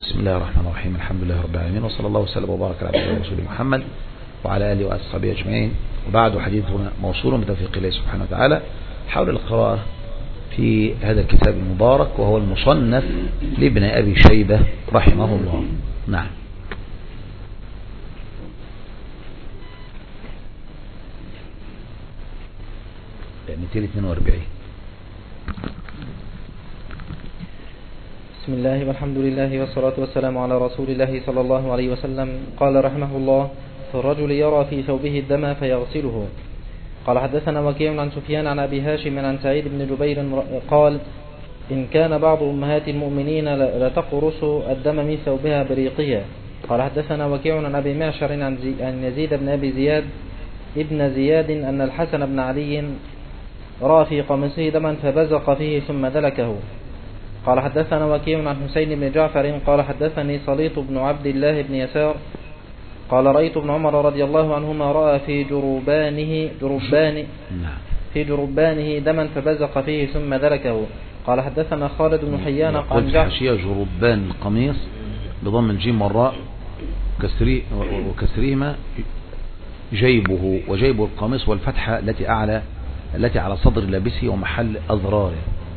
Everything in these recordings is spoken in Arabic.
بسم الله الرحمن الرحيم. الحمد لله رب العالمين، وصلى الله وسلم وبارك على عبده ورسوله محمد وعلى آله وأصحابه أجمعين. وبعد، حديثنا موصول بتوفيق الله سبحانه وتعالى حول القراءة في هذا الكتاب المبارك، وهو المصنف لابن أبي شيبة رحمه الله. نعم. يعني 242. بسم الله والحمد لله والصلاة والسلام على رسول الله صلى الله عليه وسلم. قال رحمه الله: في الرجل يرى في ثوبه الدم فيغسله. قال حدثنا وكيع عن سفيان عن أبي هاشم عن سعيد بن جبير قال: إن كان بعض أمهات المؤمنين لتقرص الدم من ثوبها بريقها. قال حدثنا وكيع عن أبي معشر عن يزيد بن أبي زياد ابن زياد أن الحسن بن علي رأى في قميصه دما فبزق فيه ثم دلكه. قال حدثنا وكيع عن حسين بن جعفر قال حدثني صليط بن عبد الله بن يسار قال رأيت ابن عمر رضي الله عنهما رأى في جربانه دما فبزق فيه ثم دلكه. قال حدثنا خالد بن حيان قال حاشية جربان القميص بضم الجيم والراء وكسرهما جيبه، وجيب القميص والفتحة التي على صدر لابسه ومحل أزراره.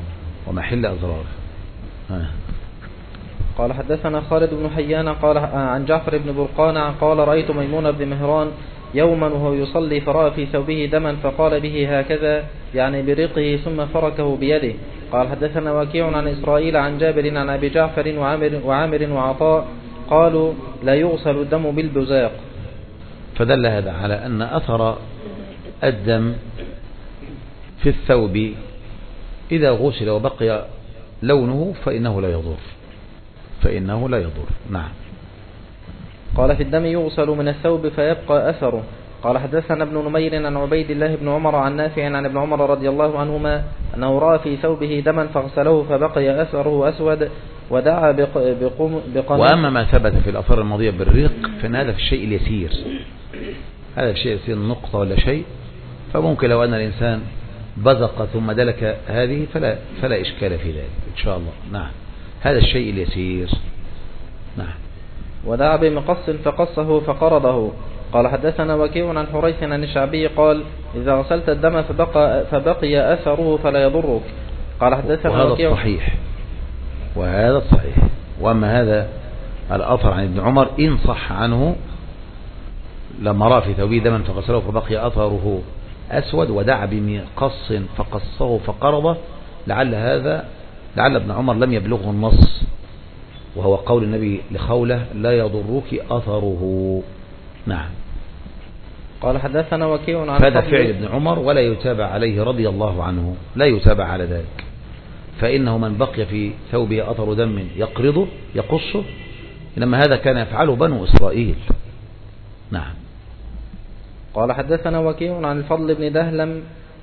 قال حدثنا خالد بن حيان قال عن جعفر بن برقان قال رأيت ميمون بن مهران يوما وهو يصلي فرأى في ثوبه دما فقال به هكذا، يعني بريقه، ثم فركه بيده. قال حدثنا وكيع عن إسرائيل عن جابر عن أبي جعفر وعامر وعطاء قالوا لا يغسل الدم بالبزاق. فدل هذا على أن أثر الدم في الثوب إذا غسل وبقي لونه فإنه لا يضر. نعم. قال في الدم يغسل من الثوب فيبقى أثره. قال حدثنا ابن نمير عن عبيد الله بن عمر عن نافع عن ابن عمر رضي الله عنهما أنه رأى في ثوبه دما فغسله فبقي أثره أسود ودعا وأما ما ثبت في الأثار الماضية بالريق فإن هذا في الشيء اليسير، هذا الشيء يصير نقطة ولا شيء، فممكن لو أن الإنسان بزق ثم دلك هذه فلا إشكال في ذلك إن شاء الله. نعم، هذا الشيء اليسير. نعم. ودعا بمقص فقصه فقرضه. قال حدثنا وكيع عن حريث عن الشعبي قال: إذا غسلت الدم فبقي أثره فلا يضرك. قال حدثنا وهذا الصحيح. وأما هذا الأثر عن ابن عمر إن صح عنه لما رأى في ثوبه دما فغسله فبقي أثره أسود ودعا بمقص فقصه فقرضه، لعل ابن عمر لم يبلغه النص، وهو قول النبي لخولة: لا يضرك أثره. نعم. قال حدثنا وكيع عن هذا فعل ابن عمر ولا يتابع عليه رضي الله عنه، لا يتابع على ذلك، فإنه من بقي في ثوبه أثر دم يقصه، إنما هذا كان يفعله بنو إسرائيل. نعم. قال حدثنا وكيع عن الفضل بن دلهم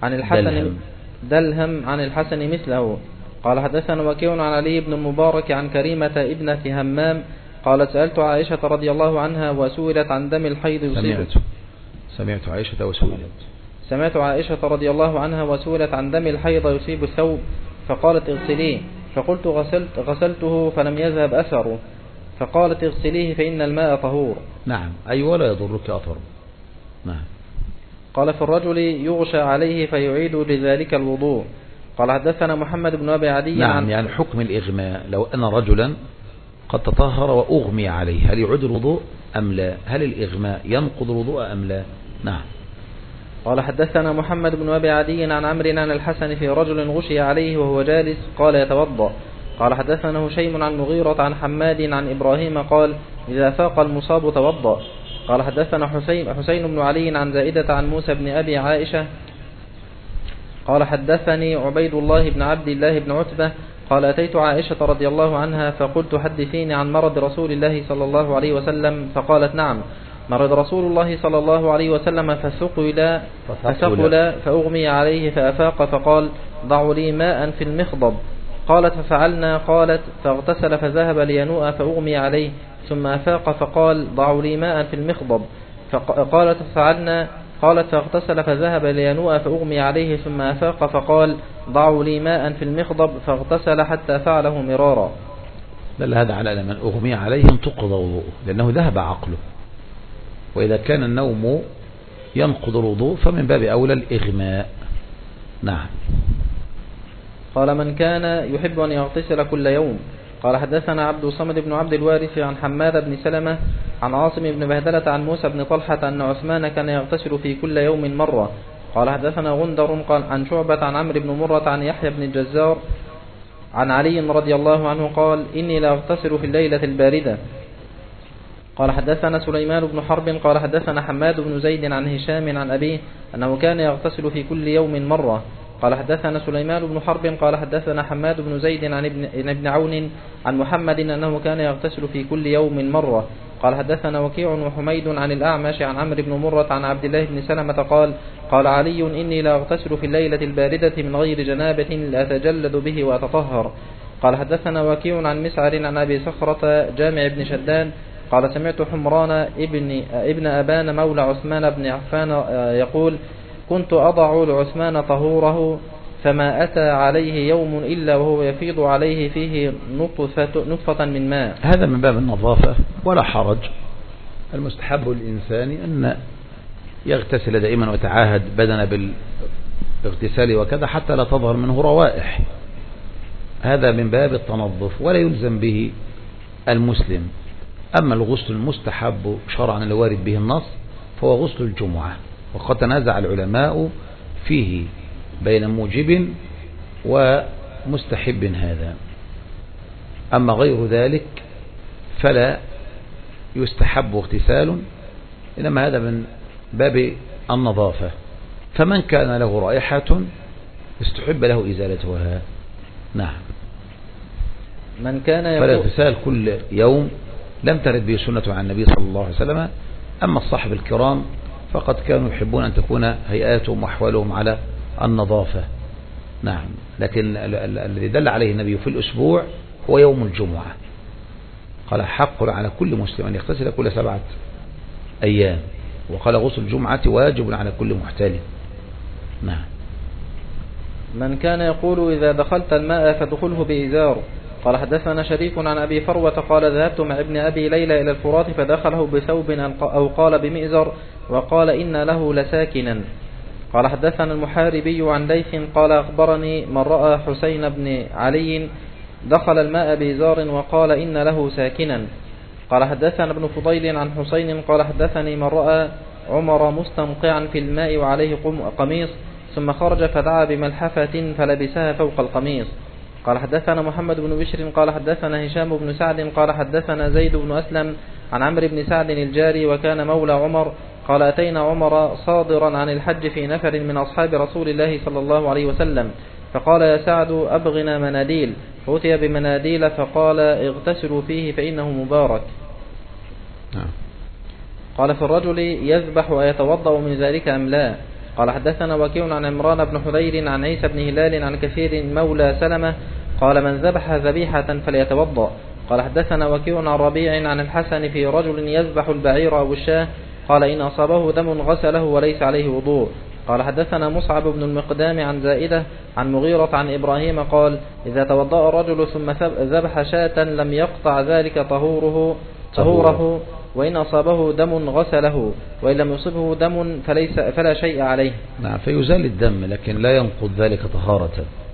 عن الحسن مثله. قال حدثنا وكيع عن علي بن المبارك عن كريمة ابنة همام قالت: سألت عائشة رضي الله عنها وسئلت عن دم الحيض يصيب. سمعت عائشة رضي الله عنها وسئلت عن دم الحيض يصيب الثوب فقالت: اغسليه. فقلت: غسلته فلم يذهب أثره. فقالت: اغسليه فإن الماء طهور. نعم، أي ولا يضرك أثره. نعم. قال: في الرجل يغشى عليه فيعيد لذلك الوضوء. قال حدثنا محمد بن أبي عدي. نعم، يعني حكم الإغماء، لو أن رجلا قد تطهر وأغمي عليه هل يعيد الوضوء أم لا؟ هل الإغماء ينقض الوضوء أم لا؟ نعم. قال حدثنا محمد بن أبي عدي عن عمرو عن الحسن في رجل غشي عليه وهو جالس قال: يتوضأ. قال حدثنا هشيم عن مغيرة عن حماد عن إبراهيم قال: إذا فاق المصاب توضأ. قال حدثنا حسين بن علي عن زائدة عن موسى بن أبي عائشة قال حدثني عبيد الله بن عبد الله بن عتبة قال: أتيت عائشة رضي الله عنها فقلت: حدثيني عن مرض رسول الله صلى الله عليه وسلم. فقالت: نعم، مرض رسول الله صلى الله عليه وسلم فثقل فأغمي عليه فأفاق فقال: ضعوا لي ماء في المخضب. قالت: ففعلنا. قالت: فاغتسل فذهب لينوء فأغمي عليه ثم أفاق فقال: ضعوا لي ماء في المخضب. قالت: ففعلنا. قالت: فاغتسل فذهب لينوء فأغمي عليه ثم أفاق فقال: ضعوا لي ماء في المخضب. فاغتسل حتى فعله مرارا. دل هذا على من أغمي عليه انتقض وضوءه لأنه ذهب عقله، وإذا كان النوم ينقض الوضوء فمن باب أولى الإغماء. نعم. قال من كان يحب أن يغتسل كل يوم. قال حدثنا عبد الصمد بن عبد الوارث عن حماد بن سلمة عن عاصم بن بهدلة عن موسى بن طلحة أن عثمان كان يغتسل في كل يوم مرة. قال حدثنا غندر قال عن شعبة عن عمرو بن مرة عن يحيى بن الجزار عن علي رضي الله عنه قال إني لا أغتسل في الليلة الباردة. قال حدثنا سليمان بن حرب قال حدثنا حماد بن زيد عن هشام عن أبيه أنه كان يغتسل في كل يوم مرة. قال حدثنا سليمان بن حرب قال حدثنا حماد بن زيد عن ابن عون عن محمد أنه كان يغتسل في كل يوم مرة. قال حدثنا وكيع وحميد عن الأعمش عن عمرو بن مرة عن عبد الله بن سلمة قال علي إني لا أغتسل في الليلة الباردة من غير جنابة لأتجلد به وأتطهر. قال حدثنا وكيع عن مسعر عن أبي صخرة جامع بن شداد قال سمعت حمران ابن أبان مولى عثمان بن عفان يقول كنت أضع لعثمان طهوره فما أتى عليه يوم إلا وهو يفيض عليه فيه نطفة من ماء. هذا من باب النظافة ولا حرج. المستحب للإنسان أن يغتسل دائما ويتعاهد بدن بالاغتسال وكذا حتى لا تظهر منه روائح. هذا من باب التنظف ولا يلزم به المسلم. أما الغسل المستحب شرعا الوارد به النص فهو غسل الجمعة، وقد تنازع العلماء فيه بين موجب ومستحب هذا. أما غير ذلك فلا يستحب اغتسال، إنما هذا من باب النظافة. فمن كان له رائحة استحب له إزالتها. نعم. من كان فالاغتسال كل يوم لم ترد به سنة عن النبي صلى الله عليه وسلم. أما الصحب الكرام فقد كانوا يحبون أن تكون هيئاتهم وأحوالهم على النظافة. نعم. لكن الذي دل عليه النبي في الأسبوع هو يوم الجمعة. قال حق على كل مسلم أن يغتسل كل 7 أيام، وقال غسل الجمعة واجب على كل محتلم. نعم. من كان يقول إذا دخلت الماء فدخله بإزار. قال حدثنا شريك عن أبي فروة قال ذهبت مع ابن أبي ليلى إلى الفرات فدخله بثوب أو قال بمئزر وقال إن له لساكنا. قال حدثنا المحاربي عن ليث قال أخبرني من رأى حسين بن علي دخل الماء بإزار وقال إن له ساكنا. قال حدثنا ابن فضيل عن حسين قال حدثني من رأى عمر مستنقعا في الماء وعليه قميص ثم خرج فدعا بملحفة فلبسها فوق القميص. قال حدثنا محمد بن بشر قال حدثنا هشام بن سعد قال حدثنا زيد بن أسلم عن عمرو بن سعد الجاري وكان مولى عمر قال أتينا عمر صادرا عن الحج في نفر من أصحاب رسول الله صلى الله عليه وسلم فقال يا سعد أبغنا مناديل، فأتي بمناديل فقال اغتسلوا فيه فإنه مبارك. قال في الرجل يذبح ويتوضأ من ذلك أم لا. قال حدثنا وكيع عن عمران بن حذير عن عيسى بن هلال عن كثير مولى سلمة قال من ذبح ذبيحة فليتوضأ. قال حدثنا وكيع عن ربيع عن الحسن في رجل يذبح البعير أو الشاه قال إن أصابه دم غسله وليس عليه وضوء. قال حدثنا مصعب بن المقدام عن زائدة عن مغيرة عن إبراهيم قال إذا توضأ الرجل ثم ذبح شاة لم يقطع ذلك طهوره وإن أصابه دم غسله وإن لم يصبه دم فلا شيء عليه. نعم. فيزال الدم لكن لا ينقض ذلك طهارة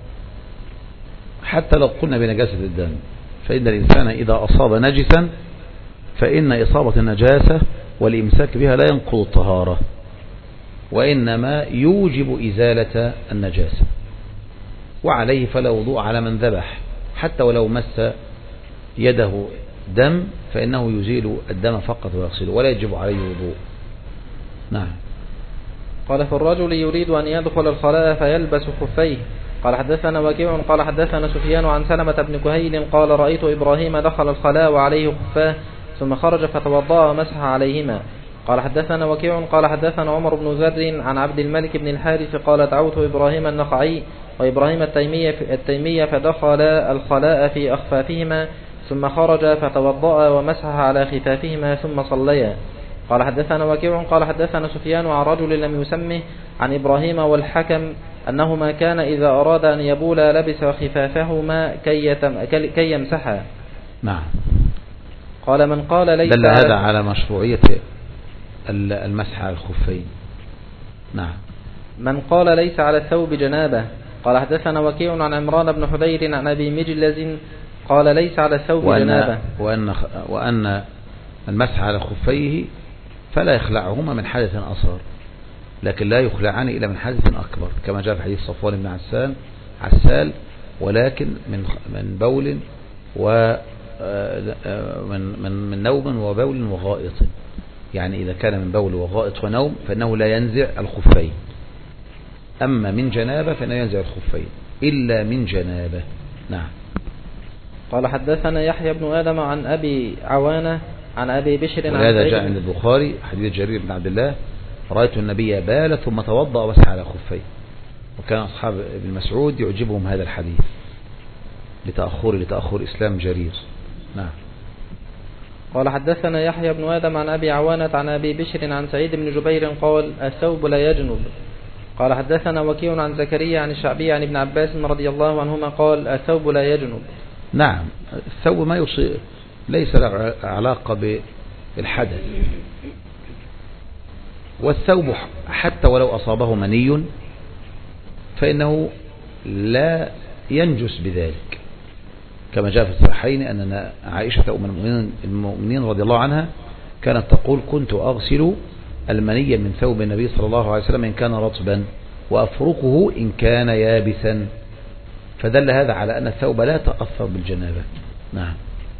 حتى لو قلنا بنجاسة الدم، فإن الإنسان إذا أصاب نجسا فإن إصابة النجاسة والإمساك بها لا ينقض الطهارة، وإنما يوجب إزالة النجاسة، وعليه فلا وضوء على من ذبح حتى ولو مس يده دم فإنه يزيل الدم فقط ويغسله ولا يجب عليه وضوء. نعم. قال في الرجل يريد أن يدخل الخلاء فيلبس خفيه. قال حدثنا وكيع قال حدثنا سفيان عن سلمة بن كهيل قال رأيت إبراهيم دخل الخلاء وعليه خفاه ثم خرج فتوضأ ومسح عليهما. قال حدثنا وكيع قال حدثنا عمر بن ذر عن عبد الملك بن الحارث قال دعوت إبراهيم النخعي وإبراهيم التيمية فدخل الخلاء في أخفافهما ثم خرج فتوضأ ومسح على خفافهما ثم صليا. قال حدثنا وكيع قال حدثنا سفيان عن رجل لم يسمه عن إبراهيم والحكم أنهما كان إذا أراد أن يبولا لبس خفافهما كي يمسحا. نعم. قال من قال ليس دل هذا على مشروعية المسح على الخفين. نعم. من قال ليس على الثوب جنابة. قال حدثنا وكيع عن عمران بن حدير عن أبي مجلز قال ليس على الثوب جنابة، وأن المسح على خفيه فلا يخلعهما من حدث أصغر، لكن لا يخلعان إلا من حدث أكبر، كما جاء في حديث صفوان بن عسال، ولكن من بول من نوم وبول وغائط. يعني إذا كان من بول وغائط ونوم فإنه لا ينزع الخفين، أما من جنابة فإنه ينزع الخفين إلا من جنابة. نعم. قال حدثنا يحيى بن آدم عن أبي عوانة عن أبي بشر عن وهذا جاء عند البخاري حديث جرير بن عبد الله: رأيت النبي بال ثم توضأ ومسح على خفيه. وكان أصحاب ابن مسعود يعجبهم هذا الحديث لتأخر إسلام جرير. نعم. قال حدثنا يحيى بن آدم عن أبي عوانة عن أبي بشر عن سعيد بن جبير قال: الثوب لا يجنب. قال حدثنا وكيع عن زكريا عن الشعبي عن ابن عباس رضي الله عنهما قال: الثوب لا يجنب. نعم. الثوب ما يصيب، ليس له علاقة بالحدث، والثوب حتى ولو أصابه مني فإنه لا ينجس بذلك، كما جاء في الصحيحين أن عائشة أم المؤمنين رضي الله عنها كانت تقول: كنت أغسل المني من ثوب النبي صلى الله عليه وسلم إن كان رطبا وأفركه إن كان يابسا، فدل هذا على أن الثوب لا تأثر بالجنابة. نعم.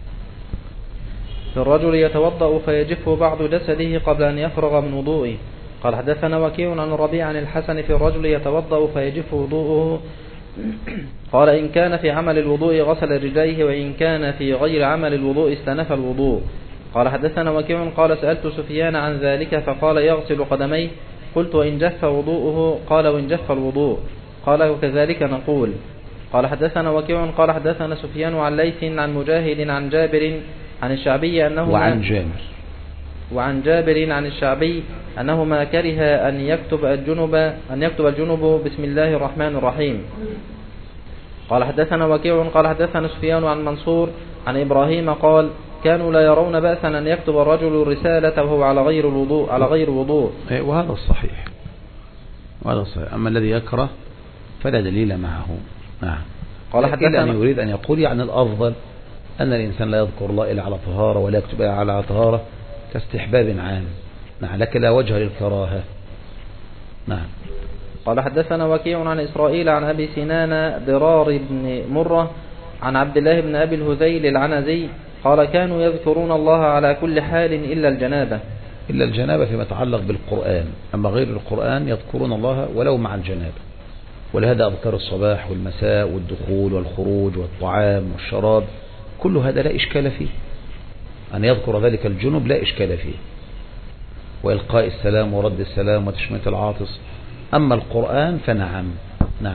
الرجل يتوضأ فيجف بعض جسده قبل أن يفرغ من وضوئه. قال حدثنا وكيع عن الربيع عن الحسن في الرجل يتوضأ فيجف وضوءه. قال: إن كان في عمل الوضوء غسل رجليه، وإن كان في غير عمل الوضوء استنف الوضوء. قال حدثنا وكيع قال: سألت سفيان عن ذلك فقال: يغسل قدميه. قلت: وإن جف وضوءه؟ قال: وإن جف الوضوء. قال: وكذلك نقول. قال حدثنا وكيع قال حدثنا سفيان عن ليث عن مجاهد عن جابر عن الشعبي أنه وعن جابر عن الشعبي أنه ما كره أن يكتب الجنب بسم الله الرحمن الرحيم. قال حدثنا وكيع قال حدثنا سفيان عن منصور عن إبراهيم قال: كانوا لا يرون بأسا أن يكتب الرجل الرسالة وهو على غير وضوء. وهذا الصحيح. أما الذي يكره فلا دليل معه. نعم. قال حدثنا أن يريد أن يقول يعني الأفضل أن الإنسان لا يذكر الله إلا على طهارة ولا يكتب إلا على طهارة كاستحباب عام. نعم. لكن لا وجه للكراهة. نعم. قال حدثنا وكيع عن إسرائيل عن أبي سنان ضرار بن مرة عن عبد الله بن أبي الهذيل العنزي قال: كانوا يذكرون الله على كل حال إلا الجنابة فيما يتعلق بالقرآن، أما غير القرآن يذكرون الله ولو مع الجنابة. ولهذا أذكار الصباح والمساء والدخول والخروج والطعام والشراب كل هذا لا إشكال فيه، أن يذكر ذلك الجنب لا إشكال فيه، وإلقاء السلام ورد السلام وتشميت العاطس. أما القرآن فنعم. نعم.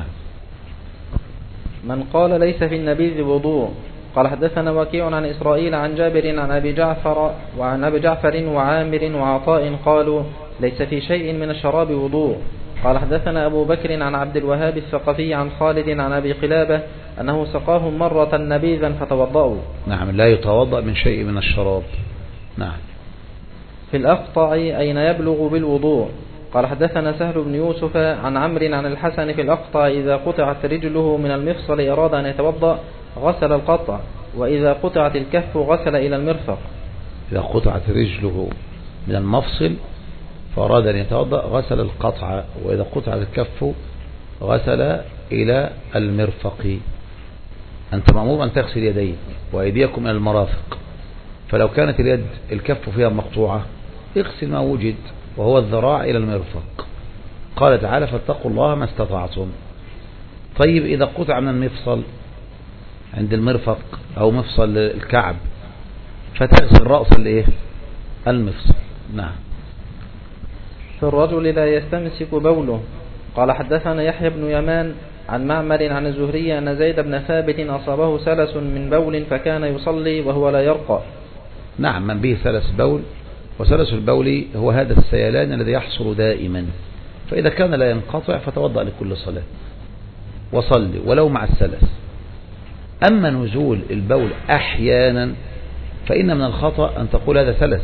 من قال ليس في النبيذ وضوء. قال حدثنا وكيع عن إسرائيل عن جابر عن أبي جعفر وعامر وعطاء قالوا: ليس في شيء من الشراب وضوء. قال حدثنا أبو بكر عن عبد الوهاب الثقفي عن خالد عن أبي قلابة أنه سقاهم مرة نبيذا فتوضأوا. نعم. لا يتوضأ من شيء من الشراب. نعم. في الأقطع أين يبلغ بالوضوء. قال حدثنا سهل بن يوسف عن عمرو عن الحسن في الأقطع إذا قطعت رجله من المفصل أراد أن يتوضأ غسل القطع، وإذا قطعت الكف غسل إلى المرفق. إذا قطعت رجله من المفصل فأراد أن يتوضأ غسل القطع، وإذا قطعت الكف غسل إلى المرفق. أنت مأمور أن تغسل يديك وأيديكم إلى المرافق، فلو كانت اليد الكف فيها مقطوعة اغسل ما وجد وهو الذراع إلى المرفق. قال تعالى: فاتقوا الله ما استطعتم. طيب إذا قطع من المفصل عند المرفق أو مفصل الكعب فتغسل رأس المفصل. نعم. في الرجل لا يستمسك بوله. قال حدثنا يحيى بن يمان عن معمر عن الزهري أن زيد بن ثابت أصابه سلس من بول فكان يصلي وهو لا يرقى. نعم. من به سلس بول، وسلس البول هو هذا السيلان الذي يحصل دائما، فإذا كان لا ينقطع فتوضأ لكل صلاة وصلي ولو مع السلس. أما نزول البول أحيانا فإن من الخطأ أن تقول هذا سلس،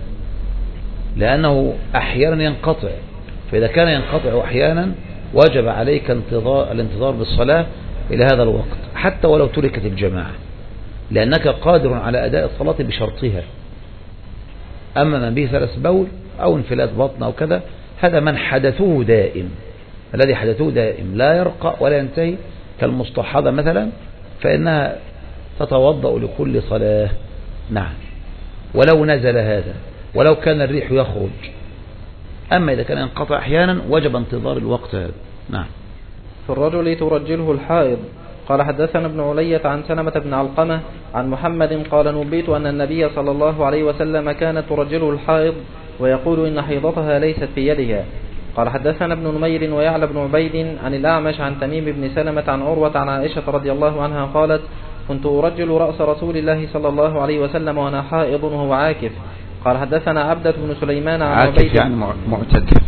لأنه أحيانا ينقطع، فإذا كان ينقطع أحيانا وجب عليك الانتظار بالصلاة إلى هذا الوقت حتى ولو تركت الجماعة، لأنك قادر على أداء الصلاة بشرطها. أما من به سلس بول أو انفلات بطن أو كذا، هذا من حدثه دائم، الذي حدثه دائم لا يرقى ولا ينتهي، كالمستحاضة مثلا، فإنها تتوضأ لكل صلاة. نعم، ولو نزل هذا، ولو كان الريح يخرج. أما إذا كان ينقطع أحيانا وجب انتظار الوقت هذا. نعم. في الرجل ترجله الحائض. قال حدثنا ابن علية عن سلمة بن علقمة عن محمد قال نبيت أن النبي صلى الله عليه وسلم كانت ترجله الحائض ويقول إن حيضتها ليست في يدها. قال حدثنا ابن نمير ويعلى بن عبيد عن الأعمش عن تميم بن سلمة عن عروة عن عائشة رضي الله عنها قالت كنت أرجل رأس رسول الله صلى الله عليه وسلم وأنا حائض وهو عاكف. قال حدثنا عبدة بن سليمان عن عاكف يعني معتكف.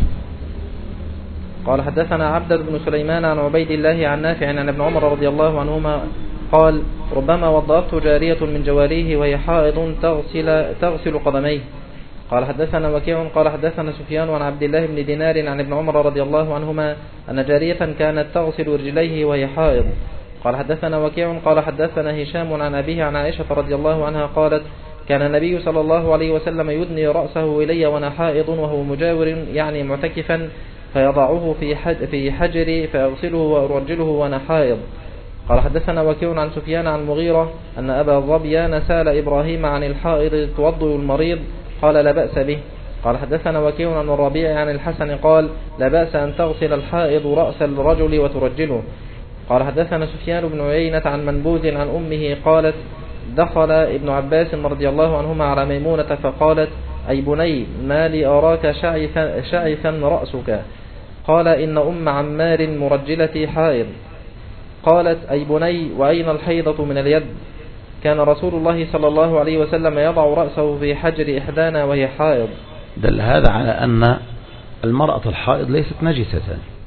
قال حدثنا عبدة بن سليمان عن عبيد الله عن نافع عن ابن عمر رضي الله عنهما قال ربما وضعت جارية من جواريه وهي حائض تغسل قدميه. قال حدثنا وكيع قال حدثنا سفيان عن عبد الله بن دينار عن ابن عمر رضي الله عنهما أن جارية كانت تغسل رجليه وهي حائض. قال حدثنا وكيع قال حدثنا هشام عن أبيه عن عائشة رضي الله عنها قالت كان النبي صلى الله عليه وسلم يدني رأسه إلي وأنا حائض وهو مجاور يعني معتكفا فيضعه في حجري فأغسله وأرجله وأنا حائض. قال حدثنا وكيع عن سفيان عن مغيرة أن أبا ظبيان سأل إبراهيم عن الحائض توضئ المريض قال لا بأس به. قال حدثنا وكيع عن الربيع عن الحسن قال لا بأس أن تغسل الحائض رأس الرجل وترجله. قال حدثنا سفيان بن عيينة عن منبوذ عن أمه قالت دخل ابن عباس رضي الله عنهما على ميمونة فقالت أي بني ما لي أراك شعثا رأسك؟ قال إن أم عمار مرجلتي حائض. قالت أي بني وأين الحيضة من اليد؟ كان رسول الله صلى الله عليه وسلم يضع رأسه في حجر إحدانا وهي حائض. دل هذا على أن المرأة الحائض ليست نجسة،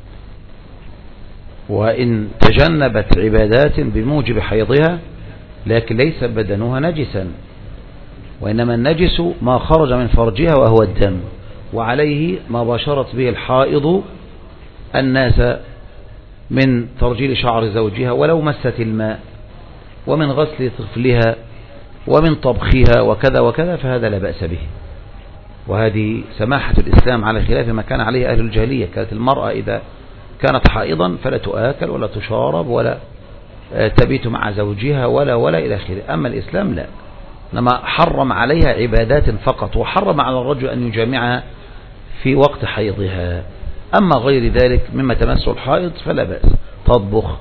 وإن تجنبت عبادات بموجب حيضها لكن ليس بدنها نجسا، وإنما النجس ما خرج من فرجها وهو الدم، وعليه ما باشرت به الحائض الناس من ترجيل شعر زوجها ولو مست الماء، ومن غسل طفلها، ومن طبخها وكذا وكذا، فهذا لا بأس به. وهذه سماحة الإسلام على خلاف ما كان عليه أهل الجاهلية. كانت المرأة إذا كانت حائضا فلا تؤكل ولا تشارب ولا تبيت مع زوجها ولا إلى آخره. أما الإسلام لا، إنما حرم عليها عبادات فقط، وحرم على الرجل أن يجامعها في وقت حيضها. أما غير ذلك مما تمس الحائض فلا بأس، تطبخ،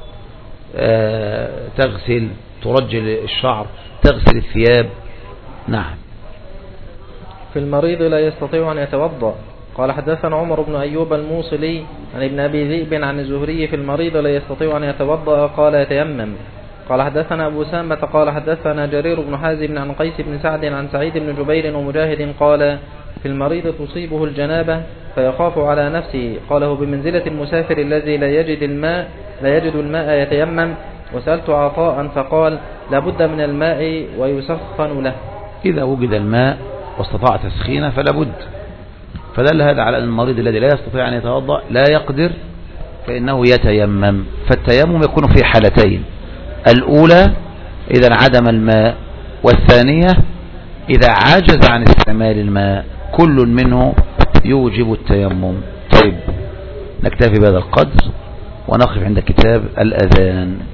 تغسل، ترجل الشعر، تغسل الثياب. نعم. في المريض لا يستطيع أن يتوضأ. قال حدثنا عمر بن أيوب الموصلي عن ابن أبي ذئب عن الزهري في المريض لا يستطيع أن يتوضأ قال يتيمم. قال حدثنا أبو سامة قال حدثنا جرير بن حازم عن قيس بن سعد عن سعيد بن جبير ومجاهد قال في المريض تصيبه الجنابة فيخاف على نفسه، قاله بمنزلة المسافر الذي لا يجد الماء يتيمم. وسألت عطاء فقال لابد من الماء ويسخن له. إذا وجد الماء واستطاع تسخينه فلا بد. فدل هذا على أن المريض الذي لا يستطيع أن يتوضأ لا يقدر فإنه يتيمم. فالتيمم يكون في حالتين: الأولى إذا انعدم الماء، والثانية إذا عجز عن استعمال الماء. كل منه يوجب التيمم. طيب، نكتفي بهذا القدر ونقف عند كتاب الأذان.